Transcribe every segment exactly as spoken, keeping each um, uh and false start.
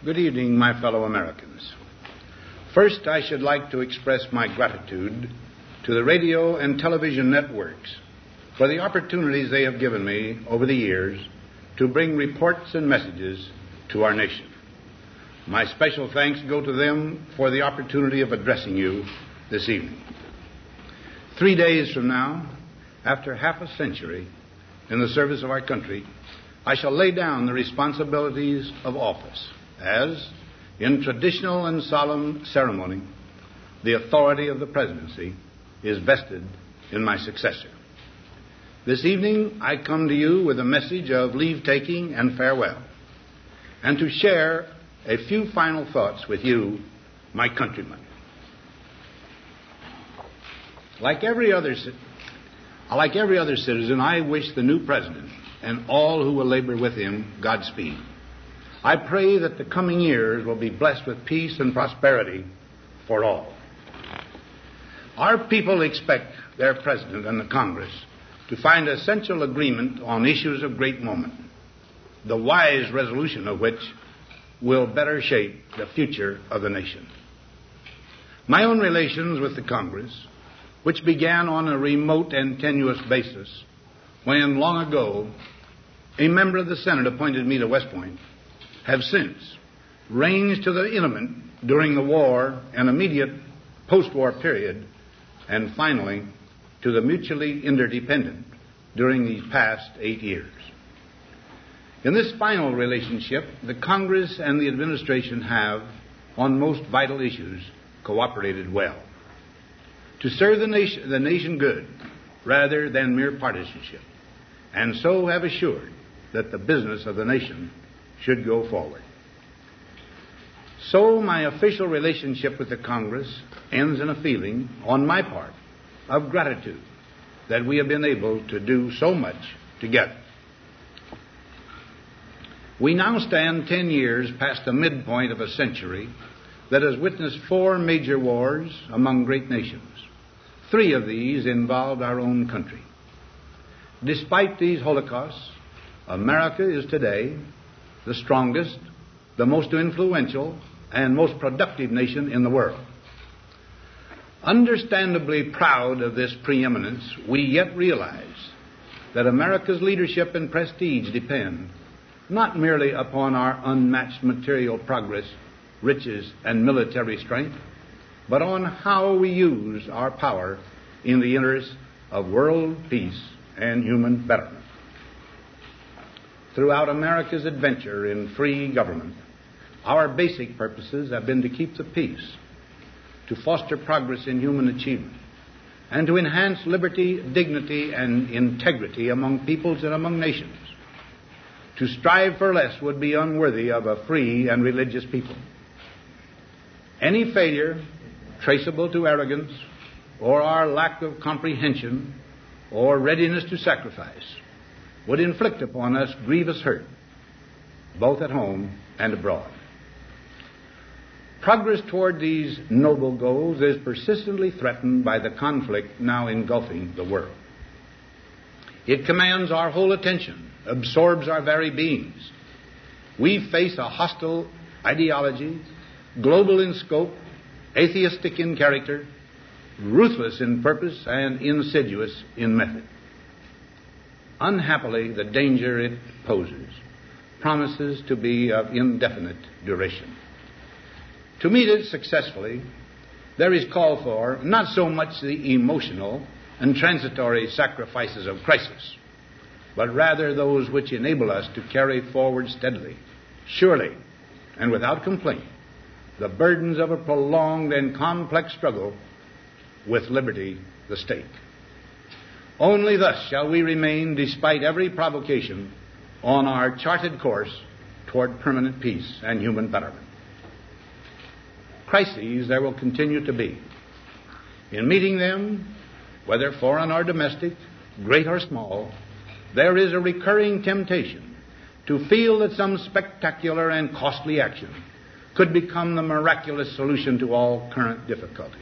Good evening, my fellow Americans. First, I should like to express my gratitude to the radio and television networks for the opportunities they have given me over the years to bring reports and messages to our nation. My special thanks go to them for the opportunity of addressing you this evening. Three days from now, after half a century in the service of our country, I shall lay down the responsibilities of office as, in traditional and solemn ceremony, the authority of the presidency is vested in my successor. This evening, I come to you with a message of leave-taking and farewell, and to share a few final thoughts with you, my countrymen. Like every other, like every other citizen, I wish the new president and all who will labor with him Godspeed. I pray that the coming years will be blessed with peace and prosperity for all. Our people expect their president and the Congress to find essential agreement on issues of great moment, the wise resolution of which will better shape the future of the nation. My own relations with the Congress, which began on a remote and tenuous basis when, long ago, a member of the Senate appointed me to West Point, have since ranged to the intimate during the war and immediate post-war period, and finally to the mutually interdependent during these past eight years. In this final relationship, the Congress and the administration have, on most vital issues, cooperated well to serve the nation, the nation good rather than mere partisanship, and so have assured that the business of the nation should go forward. So my official relationship with the Congress ends in a feeling, on my part, of gratitude that we have been able to do so much together. We now stand ten years past the midpoint of a century that has witnessed four major wars among great nations. Three of these involved our own country. Despite these holocausts, America is today the strongest, the most influential, and most productive nation in the world. Understandably proud of this preeminence, we yet realize that America's leadership and prestige depend not merely upon our unmatched material progress, riches, and military strength, but on how we use our power in the interest of world peace and human betterment. Throughout America's adventure in free government, our basic purposes have been to keep the peace, to foster progress in human achievement, and to enhance liberty, dignity, and integrity among peoples and among nations. To strive for less would be unworthy of a free and religious people. Any failure traceable to arrogance or our lack of comprehension or readiness to sacrifice would inflict upon us grievous hurt, both at home and abroad. Progress toward these noble goals is persistently threatened by the conflict now engulfing the world. It commands our whole attention, absorbs our very beings. We face a hostile ideology, global in scope, atheistic in character, ruthless in purpose, and insidious in method. Unhappily, the danger it poses promises to be of indefinite duration. To meet it successfully, there is call for not so much the emotional and transitory sacrifices of crisis, but rather those which enable us to carry forward steadily, surely, and without complaint, the burdens of a prolonged and complex struggle with liberty, the stake. Only thus shall we remain, despite every provocation, on our charted course toward permanent peace and human betterment. Crises there will continue to be. In meeting them, whether foreign or domestic, great or small, there is a recurring temptation to feel that some spectacular and costly action could become the miraculous solution to all current difficulties.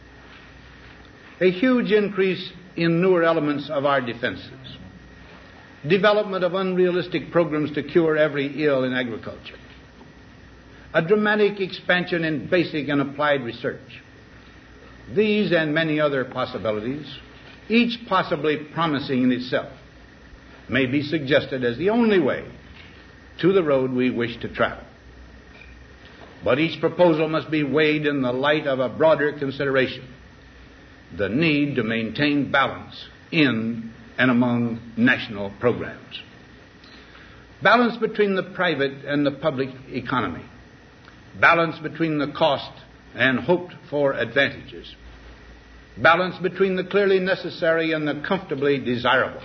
A huge increase in newer elements of our defenses, development of unrealistic programs to cure every ill in agriculture, a dramatic expansion in basic and applied research. These and many other possibilities, each possibly promising in itself, may be suggested as the only way to the road we wish to travel. But each proposal must be weighed in the light of a broader consideration, the need to maintain balance in and among national programs. Balance between the private and the public economy. Balance between the cost and hoped-for advantages. Balance between the clearly necessary and the comfortably desirable.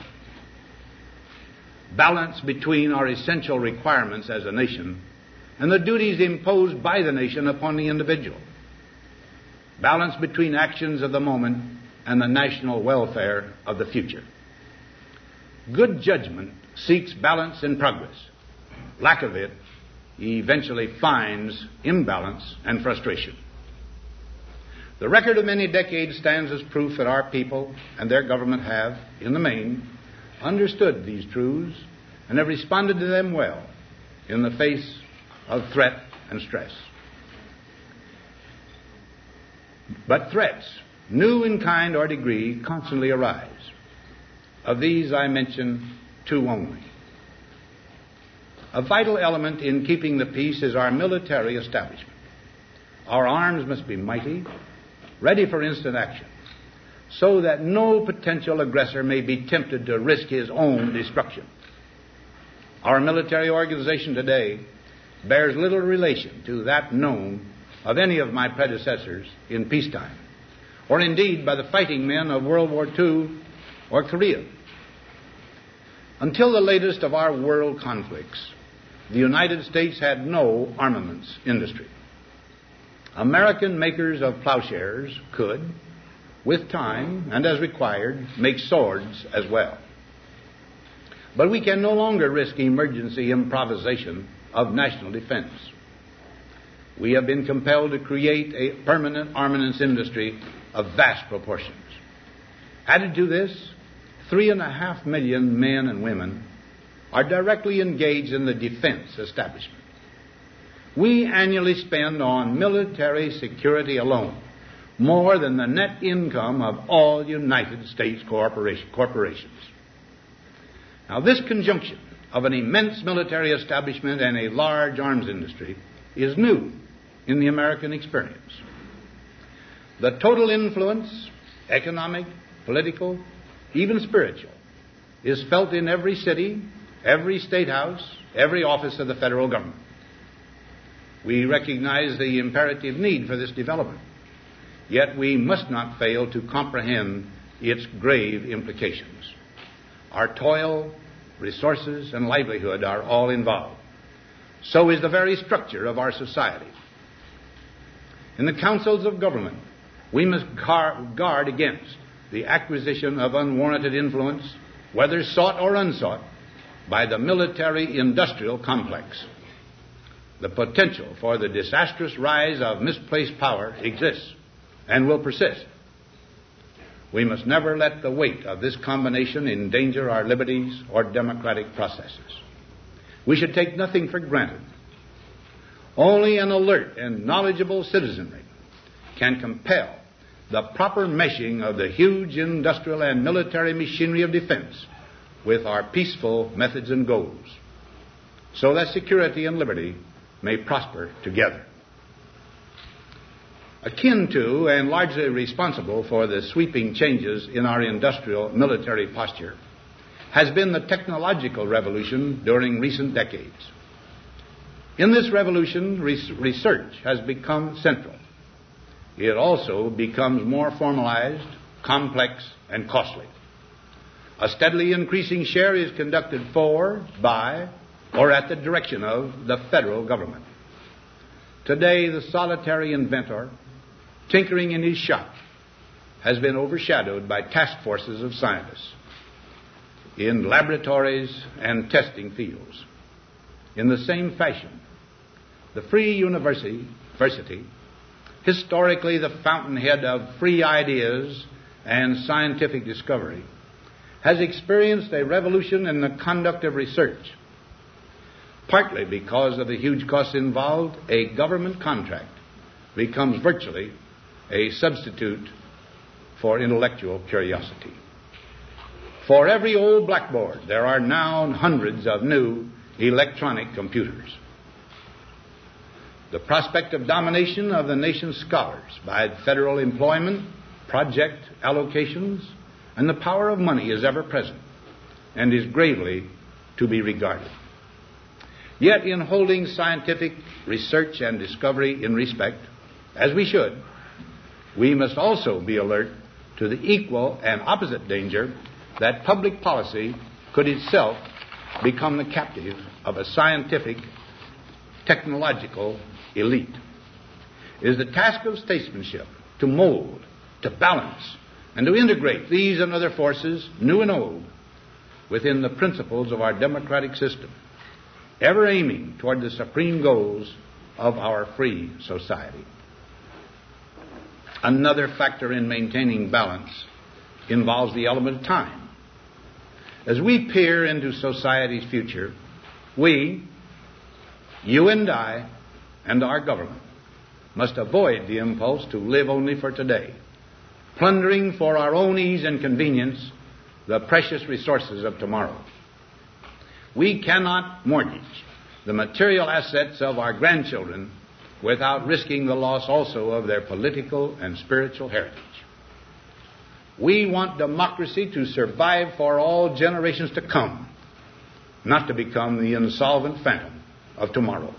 Balance between our essential requirements as a nation and the duties imposed by the nation upon the individual. Balance between actions of the moment and the national welfare of the future. Good judgment seeks balance in progress. Lack of it eventually finds imbalance and frustration. The record of many decades stands as proof that our people and their government have, in the main, understood these truths and have responded to them well in the face of threat and stress. But threats, new in kind or degree, constantly arise. Of these I mention two only. A vital element in keeping the peace is our military establishment. Our arms must be mighty, ready for instant action, so that no potential aggressor may be tempted to risk his own destruction. Our military organization today bears little relation to that known of any of my predecessors in peacetime, or indeed by the fighting men of World War Two or Korea. Until the latest of our world conflicts, the United States had no armaments industry. American makers of plowshares could, with time and as required, make swords as well. But we can no longer risk emergency improvisation of national defense. We have been compelled to create a permanent armaments industry of vast proportions. Added to this, three and a half million men and women are directly engaged in the defense establishment. We annually spend on military security alone more than the net income of all United States corporations. Now, this conjunction of an immense military establishment and a large arms industry is new in the American experience. The total influence, economic, political, even spiritual, is felt in every city, every state house, every office of the federal government. We recognize the imperative need for this development, yet we must not fail to comprehend its grave implications. Our toil, resources, and livelihood are all involved. So is the very structure of our society. In the councils of government, we must guard against the acquisition of unwarranted influence, whether sought or unsought, by the military-industrial complex. The potential for the disastrous rise of misplaced power exists and will persist. We must never let the weight of this combination endanger our liberties or democratic processes. We should take nothing for granted. Only an alert and knowledgeable citizenry can compel the proper meshing of the huge industrial and military machinery of defense with our peaceful methods and goals, so that security and liberty may prosper together. Akin to and largely responsible for the sweeping changes in our industrial military posture has been the technological revolution during recent decades. In this revolution, research has become central. It also becomes more formalized, complex, and costly. A steadily increasing share is conducted for, by, or at the direction of the federal government. Today, the solitary inventor, tinkering in his shop, has been overshadowed by task forces of scientists in laboratories and testing fields. In the same fashion, the free university, university, historically the fountainhead of free ideas and scientific discovery, has experienced a revolution in the conduct of research. partly because of the huge costs involved, a government contract becomes virtually a substitute for intellectual curiosity. For every old blackboard, there are now hundreds of new electronic computers. The prospect of domination of the nation's scholars by federal employment, project allocations, and the power of money is ever present and is gravely to be regarded. Yet in holding scientific research and discovery in respect, as we should, we must also be alert to the equal and opposite danger that public policy could itself become the captive of a scientific, technological elite. It is the task of statesmanship to mold, to balance, and to integrate these and other forces, new and old, within the principles of our democratic system, ever aiming toward the supreme goals of our free society. Another factor in maintaining balance involves the element of time. As we peer into society's future, we, you and I, and our government must avoid the impulse to live only for today, plundering for our own ease and convenience the precious resources of tomorrow. We cannot mortgage the material assets of our grandchildren without risking the loss also of their political and spiritual heritage. We want democracy to survive for all generations to come, not to become the insolvent phantom of tomorrow.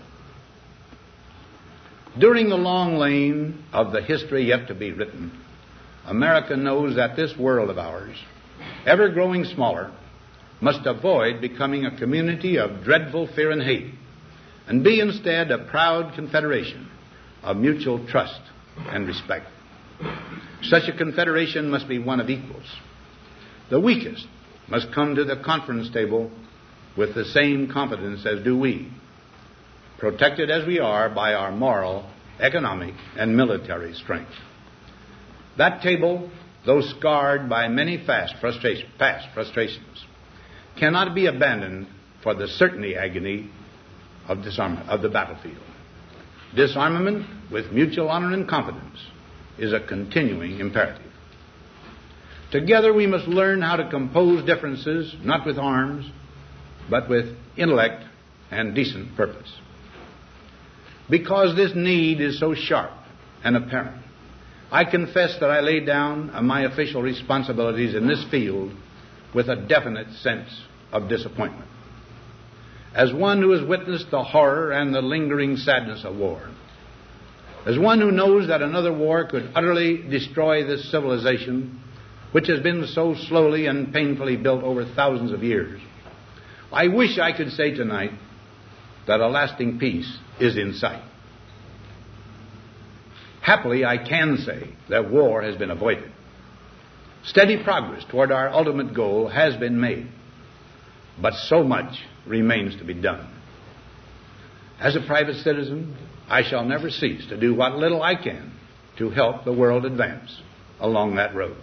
During the long lane of the history yet to be written, America knows that this world of ours, ever growing smaller, must avoid becoming a community of dreadful fear and hate, and be instead a proud confederation of mutual trust and respect. Such a confederation must be one of equals. The weakest must come to the conference table with the same confidence as do we, protected as we are by our moral, economic, and military strength. That table, though scarred by many past frustration, past frustrations, cannot be abandoned for the certainty agony of disarmament, of the battlefield. Disarmament with mutual honor and confidence is a continuing imperative. Together we must learn how to compose differences, not with arms, but with intellect and decent purpose. Because this need is so sharp and apparent, I confess that I lay down my official responsibilities in this field with a definite sense of disappointment. As one who has witnessed the horror and the lingering sadness of war, as one who knows that another war could utterly destroy this civilization, which has been so slowly and painfully built over thousands of years, I wish I could say tonight that a lasting peace is in sight. Happily, I can say that war has been avoided. Steady progress toward our ultimate goal has been made, but so much remains to be done. As a private citizen, I shall never cease to do what little I can to help the world advance along that road.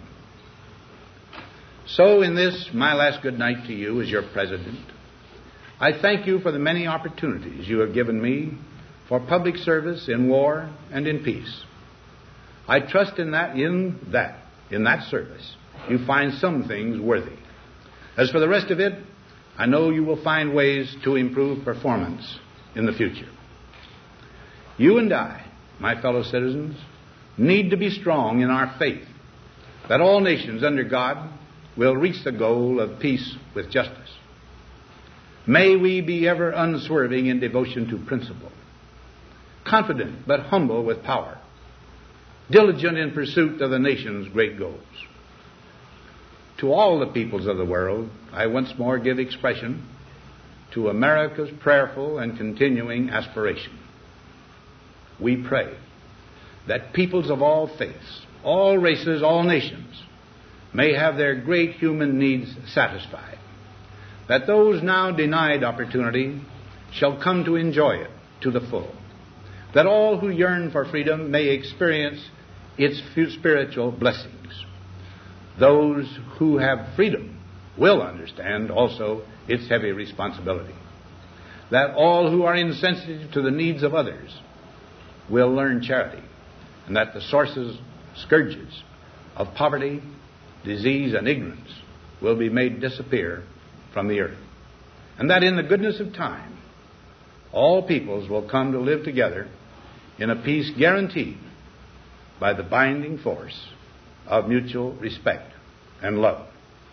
So in this, my last good night to you as your president, I thank you for the many opportunities you have given me for public service in war and in peace. I trust in that, in that, in that service, you find some things worthy. As for the rest of it, I know you will find ways to improve performance in the future. You and I, my fellow citizens, need to be strong in our faith that all nations under God will reach the goal of peace with justice. May we be ever unswerving in devotion to principle, confident but humble with power, diligent in pursuit of the nation's great goals. To all the peoples of the world, I once more give expression to America's prayerful and continuing aspiration. We pray that peoples of all faiths, all races, all nations may have their great human needs satisfied, that those now denied opportunity shall come to enjoy it to the full, that all who yearn for freedom may experience its spiritual blessings. Those who have freedom will understand also its heavy responsibility. that all who are insensitive to the needs of others will learn charity, and that the sources, scourges of poverty, disease, and ignorance will be made disappear from the earth, and that in the goodness of time all peoples will come to live together in a peace guaranteed by the binding force of mutual respect and love.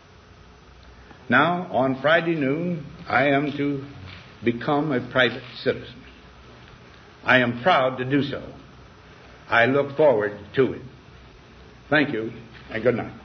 Now, on Friday noon, I am to become a private citizen. I am proud to do so. I look forward to it. Thank you, and good night.